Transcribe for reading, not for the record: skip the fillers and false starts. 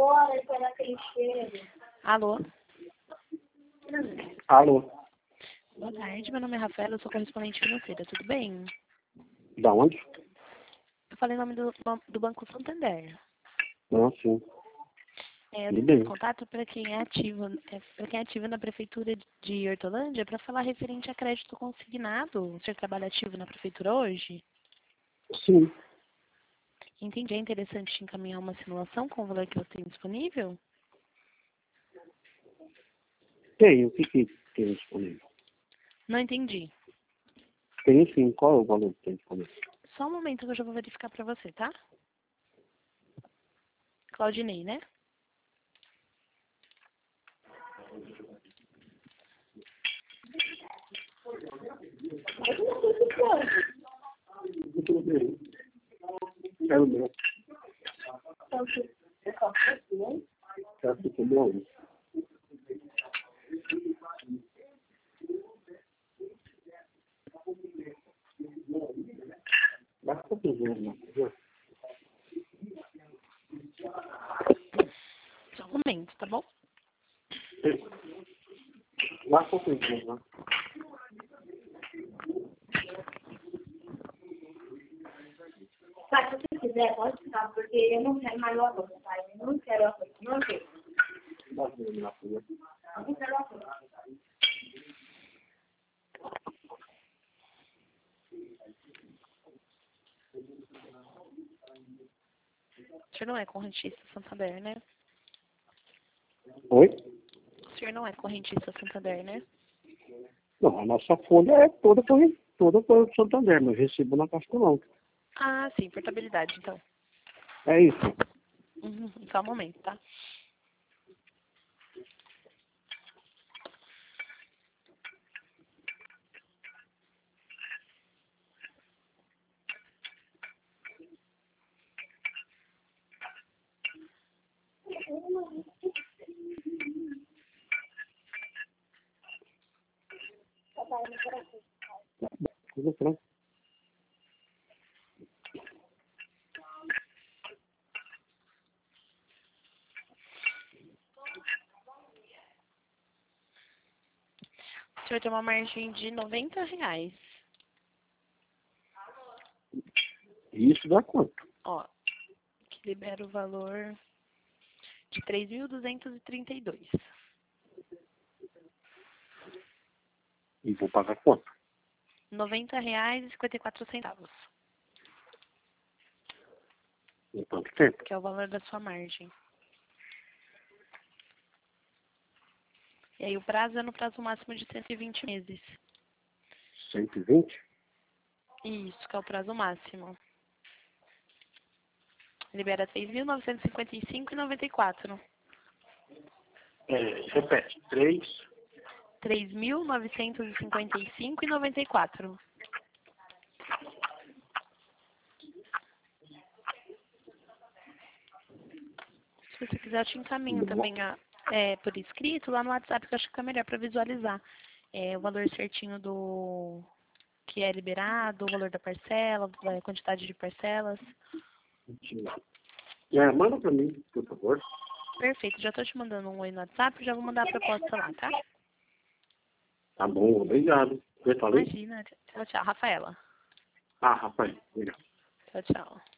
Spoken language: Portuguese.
fora para preencher. Alô? Alô? Boa tarde, meu nome é Rafaela, eu sou correspondente financeira, tudo bem? Da onde? Eu falei o nome do Banco Santander. Ah, sim. Eu Tudo tenho bem. esse contato para quem é ativo, na Prefeitura de Hortolândia para falar referente a crédito consignado. O senhor trabalha ativo na Prefeitura hoje? Sim. Entendi, é interessante encaminhar uma simulação com o valor que eu tenho disponível? Tem. O que tem disponível? Não entendi. Tem sim. Qual é o valor que tem disponível? Só um momento que eu já vou verificar para você, tá? Claudinei, né? Tudo bem. É o meu. Já ficou bom? Basta fazer, né? Só um momento, tá bom? Basta fazer, né? Tá, se você quiser, pode ficar, porque eu não quero mais o arroz, tá? Eu não quero arroz, não quero. Basta fazer na rua. Eu não quero arroz. O senhor não é correntista Santander, né? Oi? O senhor não é correntista Santander, né? Não, a nossa folha é toda para o Santander, mas recibo na Caixa não. Ah, sim, portabilidade, então. É isso. Só um momento, tá? Tudo pronto. O senhor tem uma margem de R$ 90. Isso dá quanto? Ó, que libera o valor de 3.232. E vou pagar quanto? R$ 90,54, Em quanto tempo? que é o valor da sua margem. E aí o prazo é no prazo máximo de 120 meses. 120? Isso, que é o prazo máximo. Libera 3.955,94. Repete. 3. 3.955,94. Se você quiser, eu te encaminho também por escrito lá no WhatsApp, que eu acho que é melhor para visualizar o valor certinho do que é liberado, o valor da parcela, a quantidade de parcelas. Manda para mim, por favor. Perfeito, já estou te mandando um oi no WhatsApp, já vou mandar a proposta lá, tá? Tá bom, obrigado. Você falei? Imagina. Tchau, tchau. Rafaela. Ah, rapaz, obrigado. Tchau, tchau.